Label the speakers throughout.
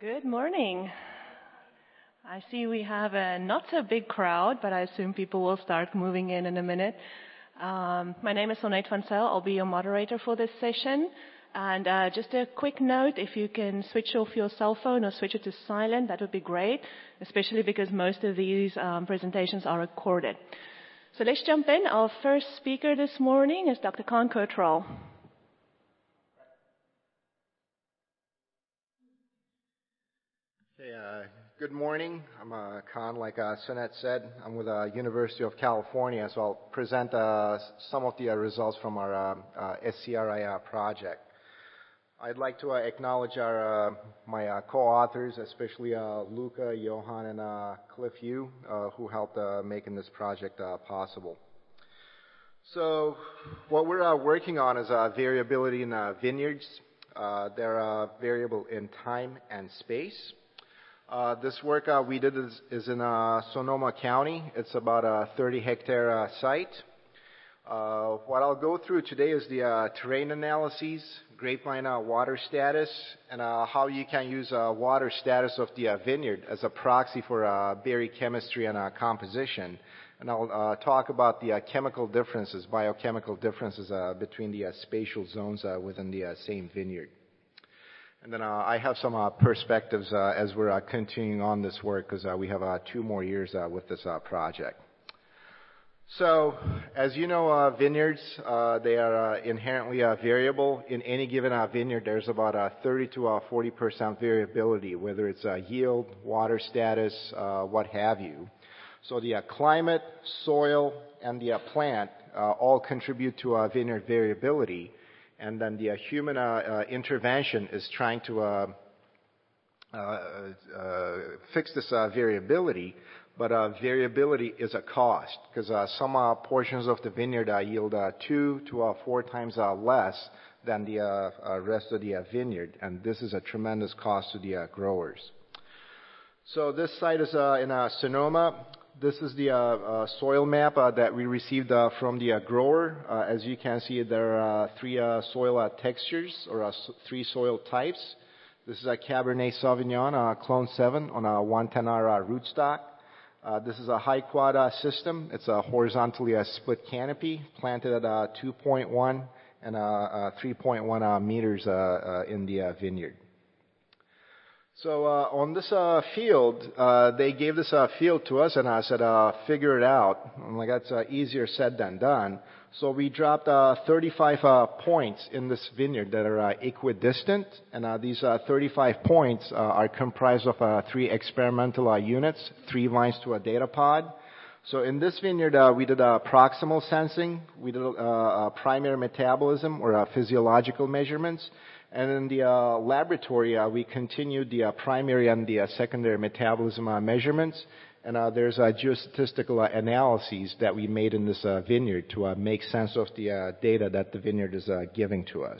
Speaker 1: Good morning. I see we have a not so big crowd, but I assume people will start moving in a minute. My name is Sonate van Zyl. I'll be your moderator for this session. And just a quick note, if you can switch off your cell phone or switch it to silent, that would be great, especially because most of these presentations are recorded. So let's jump in. Our first speaker this morning is Dr. Kaan Kurtrell.
Speaker 2: Hey, good morning. I'm Kaan, like Sonate said. I'm with the University of California, so I'll present some of the results from our SCRI project. I'd like to acknowledge my co-authors, especially Luca, Johan, and Cliff Yu, who helped making this project possible. So what we're working on is variability in vineyards. They're variable in time and space. This work we did is in Sonoma County. It's about a 30-hectare site. What I'll go through today is the terrain analyses, grapevine water status, and how you can use water status of the vineyard as a proxy for berry chemistry and composition. And I'll talk about the chemical differences, biochemical differences between the spatial zones within the same vineyard. And then I have some perspectives as we're continuing on this work, because we have 2 more years with this project. So, as you know, vineyards, they are inherently variable. In any given vineyard, there's about 30 to 40% variability, whether it's yield, water status, what have you. So the climate, soil, and the plant all contribute to vineyard variability. And then the human intervention is trying to fix this variability, but variability is a cost, because some portions of the vineyard yield 2 to 4 times less than the rest of the vineyard, and this is a tremendous cost to the growers. So this site is in Sonoma. This is the soil map that we received from the grower. As you can see, there are 3 soil textures, or 3 soil types. This is a Cabernet Sauvignon, Clone 7 on a 110R rootstock. This is a high quad system. It's a horizontally split canopy, planted at 2.1 and 3.1 meters in the vineyard. So on this field, they gave this field to us, and I said, figure it out. I'm like, that's easier said than done. So we dropped 35 points in this vineyard that are equidistant, and these 35 points are comprised of 3 experimental units, 3 vines to a data pod. So in this vineyard, we did proximal sensing, we did primary metabolism, or physiological measurements. And in the laboratory, we continued the primary and the secondary metabolism measurements. And there's geostatistical analyses that we made in this vineyard to make sense of the data that the vineyard is giving to us.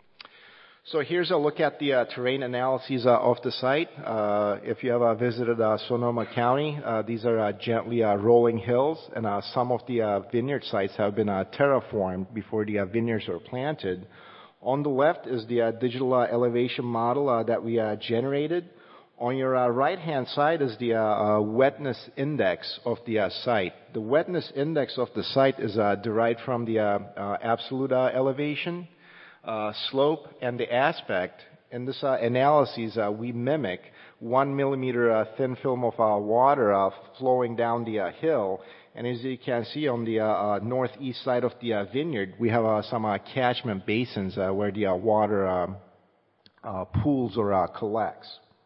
Speaker 2: So here's a look at the terrain analyses of the site. If you have visited Sonoma County, these are gently rolling hills, and some of the vineyard sites have been terraformed before the vineyards were planted. On the left is the digital elevation model that we generated. On your right-hand side is the wetness index of the site. The wetness index of the site is derived from the absolute elevation, slope, and the aspect. In this analysis, we mimic 1 millimeter thin film of water flowing down the hill. And as you can see on the northeast side of the vineyard, we have some catchment basins where the water pools or collects.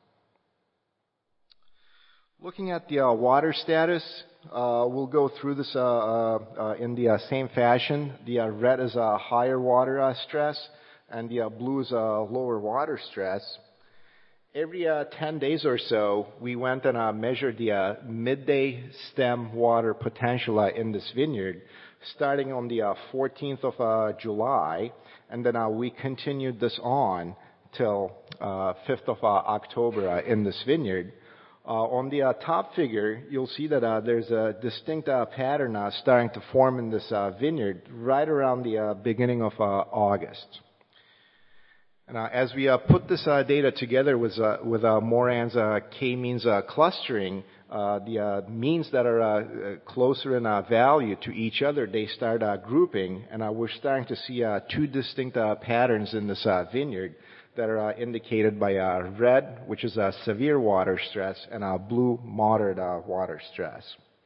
Speaker 2: Looking at the water status, we'll go through this in the same fashion. The red is a higher water stress, and the blue is a lower water stress. Every 10 days or so, we went and measured the midday stem water potential in this vineyard, starting on the 14th of July, and then we continued this on till 5th of October in this vineyard. On the top figure, you'll see that there's a distinct pattern starting to form in this vineyard right around the beginning of August. And as we put this data together with Moran's k-means clustering, the means that are closer in value to each other, they start grouping, and we're starting to see two distinct patterns in this vineyard that are indicated by red, which is severe water stress, and blue, moderate water stress.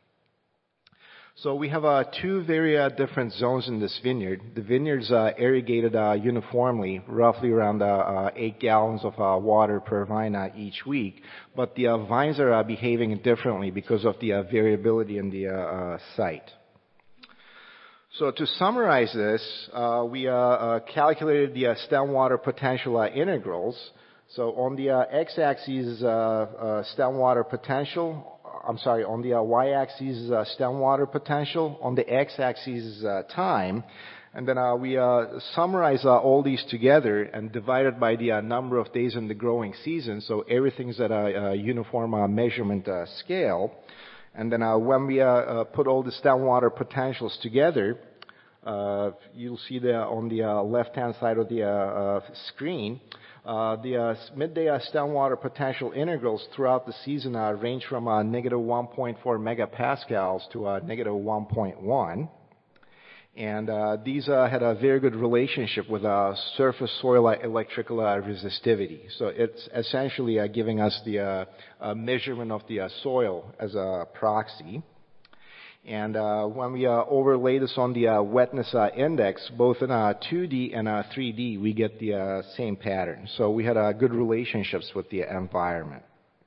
Speaker 2: So we have two very different zones in this vineyard. The vineyard's irrigated uniformly, roughly around 8 gallons of water per vine each week, but the vines are behaving differently because of the variability in the site. So to summarize this, we calculated the stem water potential integrals. So on the x-axis stem water potential, on the y-axis is stem water potential, on the x-axis is time, and then we summarize all these together and divide it by the number of days in the growing season, so everything's at a uniform measurement scale. And then when we put all the stem water potentials together, you'll see there on the left-hand side of the screen, the midday stem water potential integrals throughout the season range from negative 1.4 megapascals to negative 1.1. And these had a very good relationship with surface soil electrical resistivity. So it's essentially giving us the measurement of the soil as a proxy. And when we overlay this on the wetness index, both in 2D and 3D, we get the same pattern. So we had good relationships with the environment.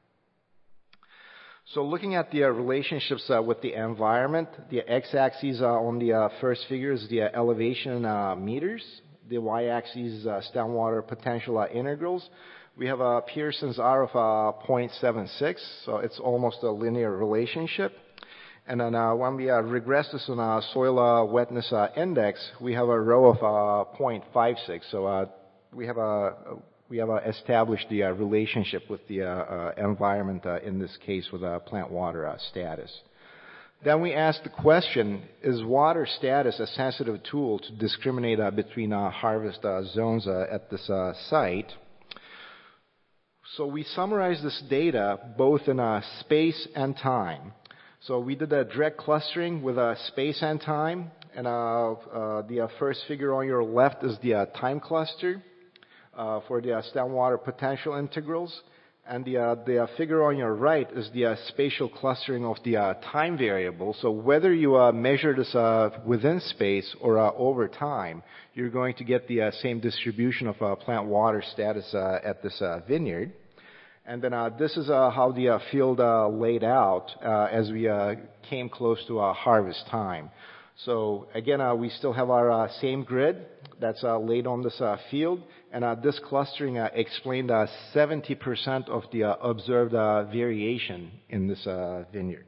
Speaker 2: So looking at the relationships with the environment, the x-axis on the first figure is the elevation in meters. The y-axis is stem water potential integrals. We have a Pearson's R of 0.76, so it's almost a linear relationship. And then when we regress this on our soil wetness index, we have a rho of 0.56. So we have established the relationship with the environment in this case with plant water status. Then we ask the question, is water status a sensitive tool to discriminate between harvest zones at this site? So we summarize this data both in space and time. So we did a direct clustering with space and time, and the first figure on your left is the time cluster for the stem water potential integrals, and the figure on your right is the spatial clustering of the time variable. So whether you measure this within space or over time, you're going to get the same distribution of plant water status at this vineyard. And then this is how the field laid out as we came close to harvest time. So again, we still have our same grid that's laid on this field, and this clustering explained 70% of the observed variation in this vineyard.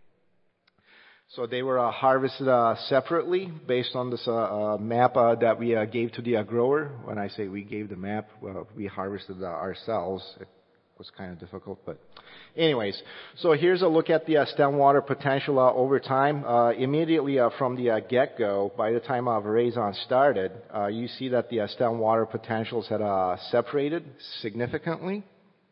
Speaker 2: So they were harvested separately based on this map that we gave to the grower. When I say we gave the map, well, we harvested ourselves. Was kind of difficult, but anyways. So here's a look at the stem water potential over time. Immediately from the get-go, by the time Veraison started, you see that the stem water potentials had separated significantly.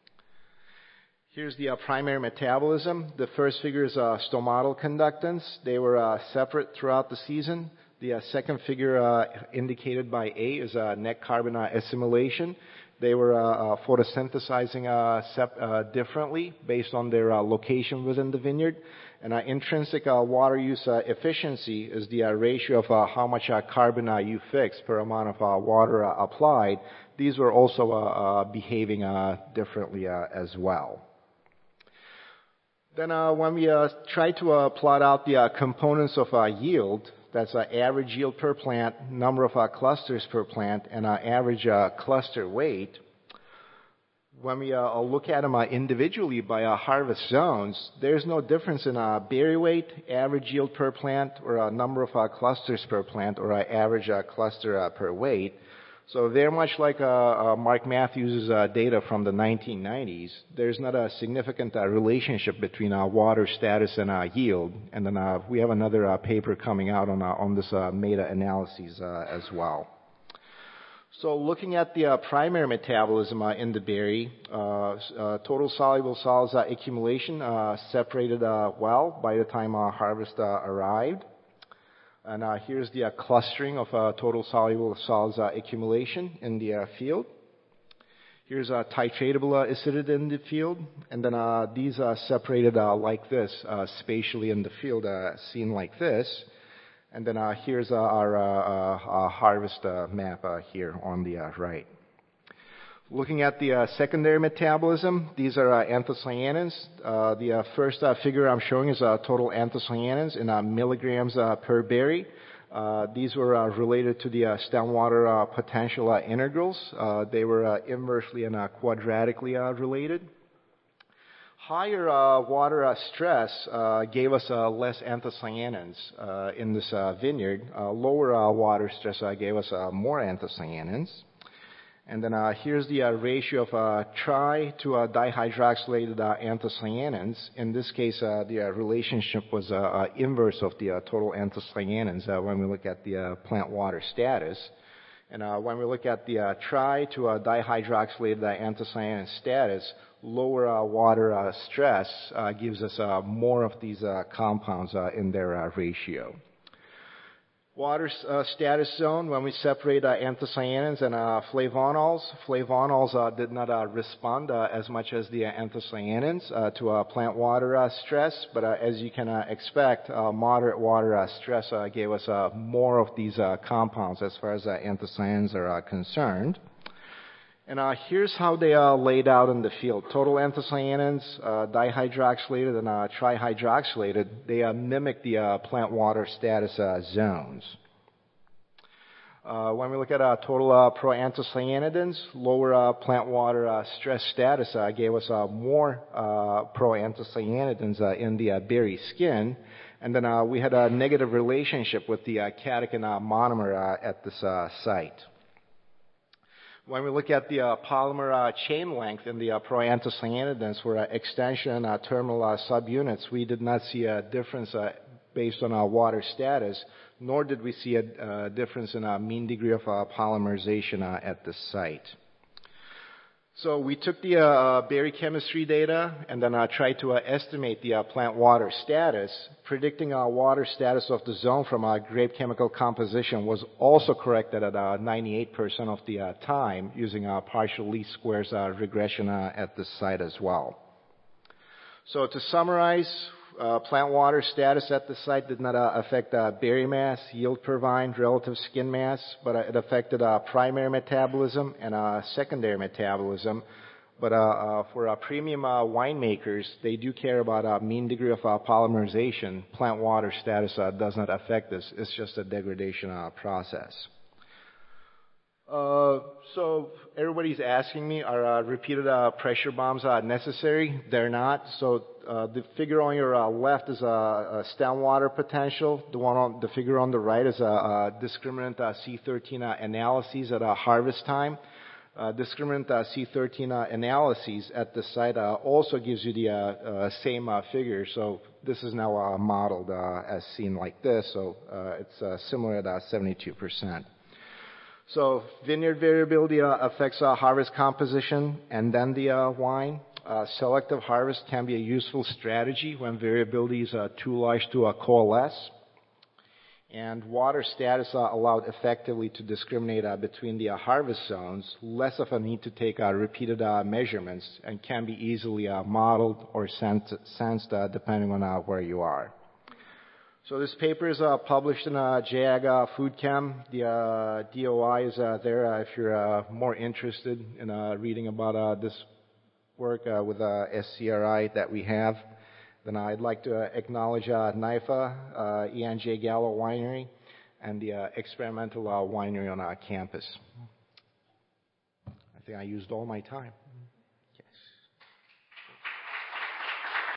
Speaker 2: Here's the primary metabolism. The first figure is stomatal conductance. They were separate throughout the season. The second figure indicated by A is net carbon assimilation. They were photosynthesizing differently based on their location within the vineyard. And intrinsic water use efficiency is the ratio of how much carbon you fix per amount of water applied. These were also behaving differently as well. Then when we try to plot out the components of yield, that's average yield per plant, number of clusters per plant, and average cluster weight. When we look at them individually by harvest zones, there's no difference in berry weight, average yield per plant, or number of clusters per plant, or average cluster per weight. So very much like Mark Matthews' data from the 1990s, there's not a significant relationship between water status and yield. And then we have another paper coming out on this meta-analyses as well. So looking at the primary metabolism in the berry, total soluble solids accumulation separated well by the time harvest arrived. And here's the clustering of total soluble solids accumulation in the field. Here's titratable acidity in the field, and then these are separated like this, spatially in the field, seen like this. And then here's our harvest map here on the right. Looking at the secondary metabolism, these are anthocyanins. The first figure I'm showing is total anthocyanins in milligrams per berry. These were related to the stem water potential integrals. They were inversely and quadratically related. Higher water stress gave us less anthocyanins in this vineyard. Lower water stress gave us more anthocyanins. And then here's the ratio of tri to dihydroxylated anthocyanins. In this case, the relationship was inverse of the total anthocyanins when we look at the plant water status. And when we look at the tri to dihydroxylated anthocyanin status, lower water stress gives us more of these compounds in their ratio. Water status zone, when we separate anthocyanins and flavonols, flavonols did not respond as much as the anthocyanins to plant water stress, but as you can expect, moderate water stress gave us more of these compounds as far as anthocyanins are concerned. And here's how they are laid out in the field. Total anthocyanins, dihydroxylated and trihydroxylated, they mimic the plant water status zones. When we look at total proanthocyanidins, lower plant water stress status gave us more proanthocyanidins in the berry skin. And then we had a negative relationship with the catechin monomer at this site. When we look at the polymer chain length in the proanthocyanidins for extension and terminal subunits, we did not see a difference based on our water status, nor did we see a difference in our mean degree of polymerization at this site. So we took the berry chemistry data and then tried to estimate the plant water status. Predicting our water status of the zone from our grape chemical composition was also corrected at 98% of the time using our partial least squares regression at this site as well. So to summarize, plant water status at the site did not affect berry mass, yield per vine, relative skin mass, but it affected primary metabolism and secondary metabolism. But for premium winemakers, they do care about mean degree of polymerization. Plant water status does not affect this. It's just a degradation process. So everybody's asking me, are repeated pressure bombs necessary? They're not. So the figure on your left is a stem water potential. The figure on the right is a discriminant C13 analyses at harvest time. Discriminant C13 analyses at the site also gives you the same figure. So this is now modeled as seen like this. So it's similar at 72%. So vineyard variability affects harvest composition and then the wine. Selective harvest can be a useful strategy when variability is too large to coalesce. And water status allowed effectively to discriminate between the harvest zones, less of a need to take repeated measurements, and can be easily modeled or sensed depending on where you are. So this paper is published in JAG Food Chem. The DOI is there if you're more interested in reading about this work with SCRI that we have. Then I'd like to acknowledge NIFA, E.N.J. Gallo Winery, and the experimental winery on our campus. I think I used all my time.